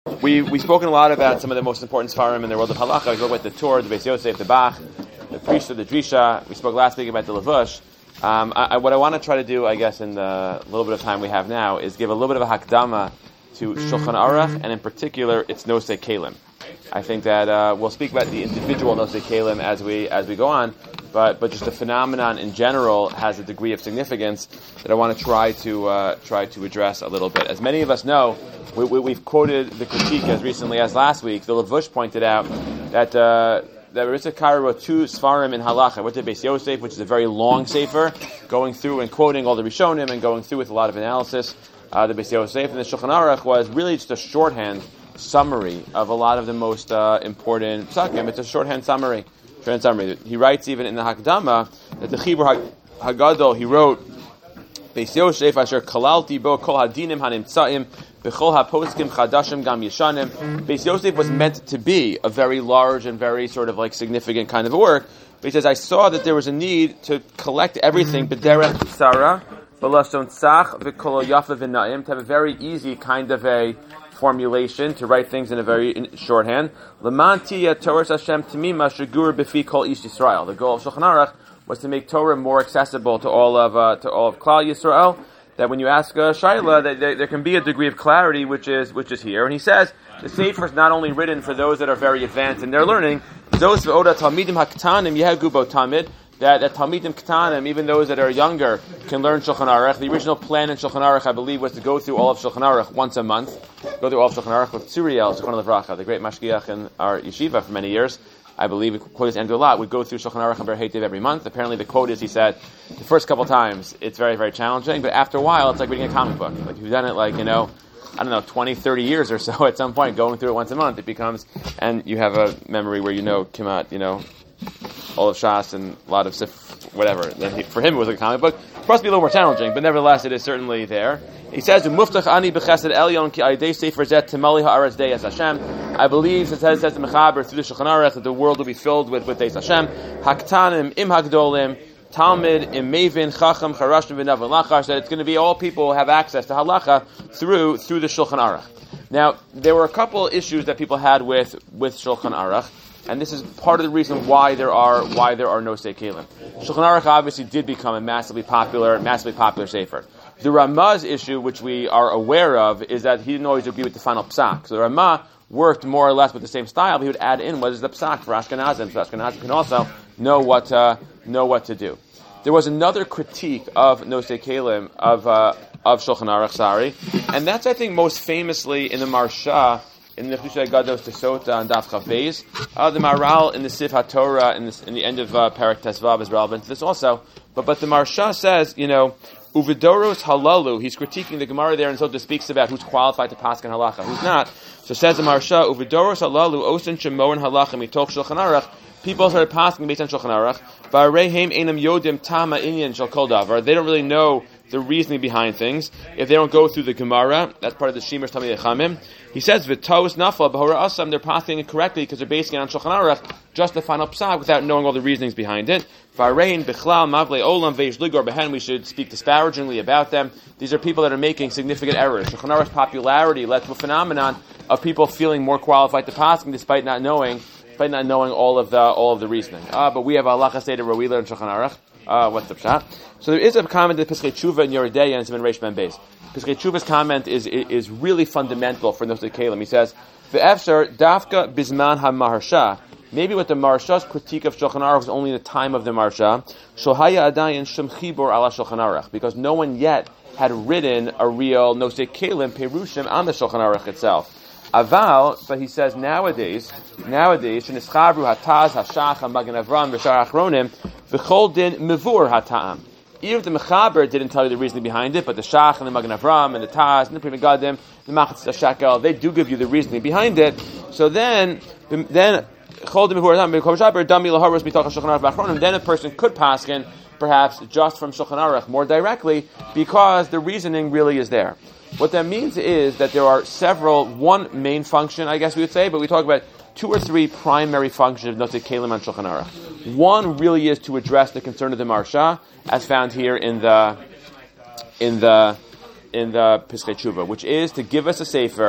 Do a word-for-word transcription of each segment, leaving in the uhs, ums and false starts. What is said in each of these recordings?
We we've spoken a lot about some of the most important Sfarim in the world of Halacha. We spoke about the Torah, the Beis Yosef, the Bach, the Priesthood, the Drisha. We spoke last week about the Levush. Um, I, I, what I want to try to do, I guess, in the little bit of time we have now, is give a little bit of a hakdama to Shulchan Aruch, and in particular, its Nosei Kelim. I think that uh, we'll speak about the individual Nosei Kelim as we as we go on, but but just the phenomenon in general has a degree of significance that I want to try to uh, try to address a little bit. As many of us know, we, we, we've quoted the critique as recently as last week. The Levush pointed out that uh, that Ritza Kara wrote two Sfarim in Halacha. Went to Beis Yosef, which is a very long sefer, going through and quoting all the Rishonim and going through with a lot of analysis. Uh, the Beis Yosef, and the Shulchan Aruch was really just a shorthand summary of a lot of the most uh, important psakim. It's a shorthand summary. Shorthand summary. He writes even in the Hakdama that the Chibur Hagadol, he wrote, Beis Yosef asher kalalti bo kol hadinim hanimtzaim b'chol haposkim chadashim gam yeshanim. Beis Yosef was meant to be a very large and very sort of like significant kind of work. But he says, I saw that there was a need to collect everything b'derech Sarah, b'lashon tzach v'kol yafa v'naim, to have a very easy kind of a formulation, to write things in a very in shorthand. L'mantiya Torah Hashem Tamima Shagur B'fi Kol Ish Yisrael. The goal of Shulchan Aruch was to make Torah more accessible to all of uh, to all of Klal Yisrael. That when you ask a Shaila, that there, there can be a degree of clarity, which is which is here. And he says the Sefer is not only written for those that are very advanced in their learning, those v'oda Talmidim Haktanim Yehagu Bo Tamid, that that Talmidim Ktanim, even those that are younger, can learn Shulchan Aruch. The original plan in Shulchan Aruch, I believe, was to go through all of Shulchan Aruch once a month. Go through all of Shulchan Aruch with Tzuriel, Zichrono Livracha, the great mashgiach in our yeshiva for many years. I believe, we quote this Andrew a lot, would go through Shulchan Aruch and Berhei Tev every month. Apparently the quote is, he said, the first couple times, it's very, very challenging, but after a while, it's like reading a comic book. Like, you've done it like, you know, I don't know, twenty, thirty years or so, at some point, going through it once a month, it becomes, and you have a memory where you know, Kimat, you know, all of Shas and a lot of Sif, whatever. He, for him, it was like a comic book. It must be a little more challenging, but nevertheless, it is certainly there. He says, "Muftach ani b'chesed elyon ki aydei sefer zet temali haaretz deis Hashem." I believe, it says, says the Mechaber through the Shulchan Aruch, that the world will be filled with with deis Hashem. Haktanim im hagdolim, Talmud im mevin chacham charashim v'nav lachash. That it's going to be all people have access to halacha through through the Shulchan Aruch. Now, there were a couple issues that people had with with Shulchan Aruch. And this is part of the reason why there are why there are Nosei Kelim. Shulchan Aruch obviously did become a massively popular, massively popular sefer. The Ramah's issue, which we are aware of, is that he didn't always agree with the final psak. So the Ramah worked more or less with the same style, but he would add in what is the psak for Ashkenazim, so Ashkenazim can also know what uh, know what to do. There was another critique of Nosei Kelim of uh, of Shulchan Aruch, sorry, and that's I think most famously in the Marsha. In the Chushay Gados Tesota and Daf Chav Beis, uh, the Maral in the Sif HaTorah in, in the end of uh, Parak Tesvav is relevant to this also. But but the Marsha says, you know, Uvidoros Halalu. He's critiquing the Gemara there, and so to speaks about who's qualified to paskin halacha, who's not. So says the Marsha, Uvidoros Halalu Osin Shemon Halacha Mitoch Shulchan Aruch. People started passing based on Shulchan Aruch. Va'areihem Einam Yodim Tama Inyan Shel Kol Davar. They don't really know the reasoning behind things. If they don't go through the Gemara, that's part of the Shimers Tamid Echamim. He says, V'tos Nafla B'hora Asam, they're passing it correctly because they're basing it on Shulchan Aruch, just the final psak, without knowing all the reasonings behind it. V'arein B'chlal Mavle Olam Veish Ligor Behen, we should speak disparagingly about them. These are people that are making significant errors. Shulchan Aruch's popularity led to a phenomenon of people feeling more qualified to passing despite not knowing, despite not knowing all of the all of the reasoning. Ah, uh, but we have a halacha seder where we learn Shulchan Aruch. Uh, what's the pshat? So there is a comment in Pesachei Tshuva in Yoreh De'ah and it's in Reish Ben Beis. Pesachei Tshuva's comment is is really fundamental for Nosei Kelim. He says, "Ve'efshar dafka bizman ha-maharsha." Maybe what the Marsha's critique of Shulchan Aruch was only the time of the Marsha. Shohaya adayin shem chibur ala Shulchan Aruch, because no one yet had written a real Nosei Kelim perushim on the Shulchan Aruch itself. Aval, but he says nowadays, nowadays, shenischavru hataz hashach hamagen Avram v'shar achronim v'chol din mevur hatam. Even if the Mechaber didn't tell you the reasoning behind it, but the Shach and the Magen Avram and the Taz and the Pri Megadim, the Machatz Shekel, they do give you the reasoning behind it. So then, then chol din mevur hatam b'kol shaber dami laharos mitoch hashulchan aruch v'achronim. Then a person could paskin perhaps just from Shulchan Aruch more directly because the reasoning really is there. What that means is that there are several, one main function, I guess we would say, but we talk about two or three primary functions of Nosei Kelim on Shulchan Aruch. One really is to address the concern of the Marsha, as found here in the in the in the Pesachei Tshuva, which is to give us a sefer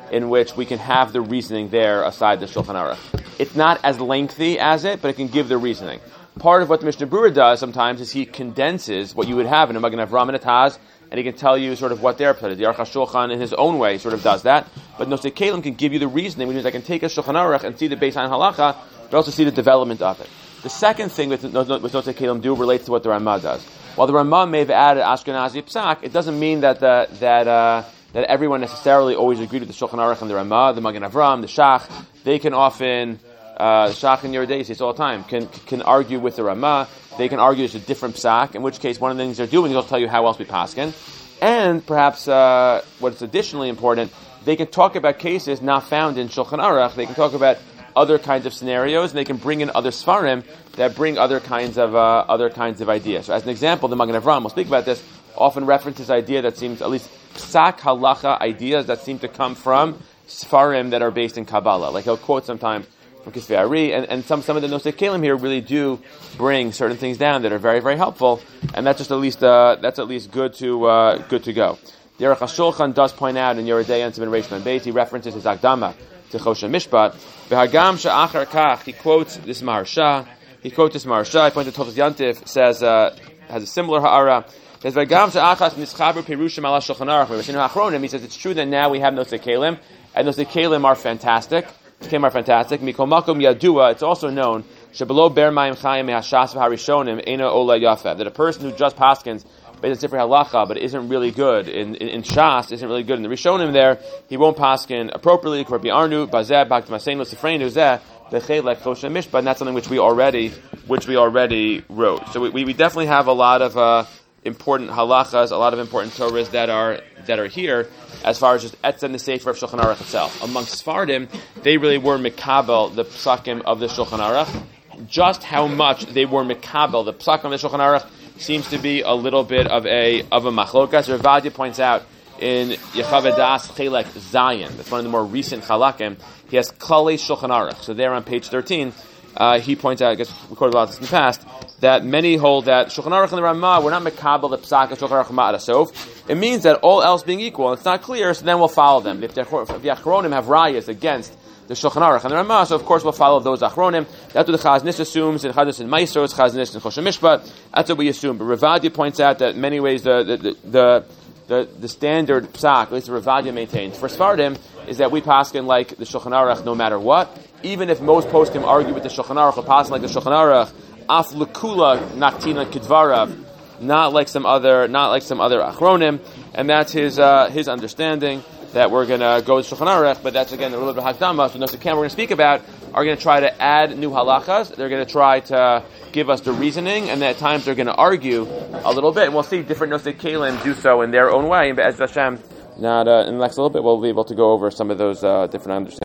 in which we can have the reasoning there aside the Shulchan Aruch. It's not as lengthy as it, but it can give the reasoning. Part of what the Mishnah Berurah does sometimes is he condenses what you would have in a Magen Avraham and a Taz, and he can tell you sort of what they're put. The Aruch HaShulchan in his own way sort of does that, but Nosei Kelim can give you the reasoning, which means I can take a Shulchan Aruch and see the baseline halacha, but also see the development of it. The second thing that Nosei Kelim do relates to what the Ramah does. While the Ramah may have added Ashkenazi Psak, it doesn't mean that the, that uh, that everyone necessarily always agreed with the Shulchan Aruch and the Ramah, the Magen Avraham, the Shach. They can often, uh, the Shach and Yeridei, say this all the time, can can argue with the Ramah. They can argue it's a different Psak, in which case one of the things they're doing is they'll tell you how else we paskin. And perhaps uh, what's additionally important, they can talk about cases not found in Shulchan Aruch. They can talk about other kinds of scenarios, and they can bring in other Sfarim that bring other kinds of uh, other kinds of ideas. So as an example, the Magen Avraham, we'll speak about this, often references idea that seems, at least Psak Halacha ideas that seem to come from Sfarim that are based in Kabbalah. Like he'll quote sometimes from Kisvei Ari, and, and some, some of the Nosei Kelim here really do bring certain things down that are very, very helpful, and that's just at least, uh, that's at least good to, uh, good to go. The Aruch HaShulchan does point out in Yeridei and Siman Reish Beis, he references his Akdama to Choshen Mishpat. V'hagam she'achar kach, he quotes this Maharsha, he quotes this Maharsha, I point to Tovas Yantif, says, uh, has a similar ha'ara. He says, V'hagam she'achas nischaber pirushim ala Shulchan Aruch, Mevashinu Achronim, he says, it's true that now we have Nosei Kelim, and Nosei Kelim are fantastic, Kelim are fantastic, Mikol makom yadua, it's also known, shebelow ber mayim chayim me'hashas v'harishonim, eino ola yafeh, that a person who just paskins, based on Sifrei Halacha, but isn't really good in, in, in Shas, isn't really good in the Rishonim there, he won't paskin appropriately, Korbi Arnu, Bazeh, Bak Tmasein, Losifreinu, Zeh, Bechei, like Choshen Mishpat, and that's something which we already, which we already wrote. So we, we definitely have a lot of, uh, important halachas, a lot of important Torahs that are, that are here, as far as just Etzem the Sefer of Shulchan Aruch itself. Amongst Sfardim, they really were Mikabel, the Psakim of the Shulchan Aruch. Just how much they were Mikabel, the Psakim of the Shulchan Aruch, seems to be a little bit of a of a machlokas. Rav Vadia points out in Yechavedas Chelek Zayin, that's one of the more recent chalakim, he has Klalei Shulchan Aruch. So there on page thirteen, uh, he points out, I guess we recorded a lot of this in the past, that many hold that Shulchan Aruch and the Ramah were not mekabel the psak of Shulchan Aruch ma'adasof. It means that all else being equal, it's not clear, so then we'll follow them. If the Achronim have rayas against the Shulchan Aruch and the Ramah, so of course we'll follow those Achronim. That's what the Chazon Ish assumes in Chazon Ish and Maestros, Chazon Ish and Choshen Mishpat. That's what we assume. But Rav Vadia points out that in many ways the the the, the, the standard psak, at least the Rav Vadia maintains, for Sfardim, is that we paskin like the Shulchan Aruch no matter what. Even if most poskim argue with the Shulchan Aruch, or paskin like the Shulchan Aruch, af lekula naktina kidvarav, not like some other, not like some other Achronim, and that's his uh, his understanding. That we're going to go with Shulchan Aruch, but that's again a little bit of Hakdama. So Nosei Kelim we're going to speak about are going to try to add new halachas. They're going to try to give us the reasoning, and at times they're going to argue a little bit. And we'll see different Nosei Kelim do so in their own way. But as Hashem, not uh, in the next little bit, we'll be able to go over some of those uh, different understandings.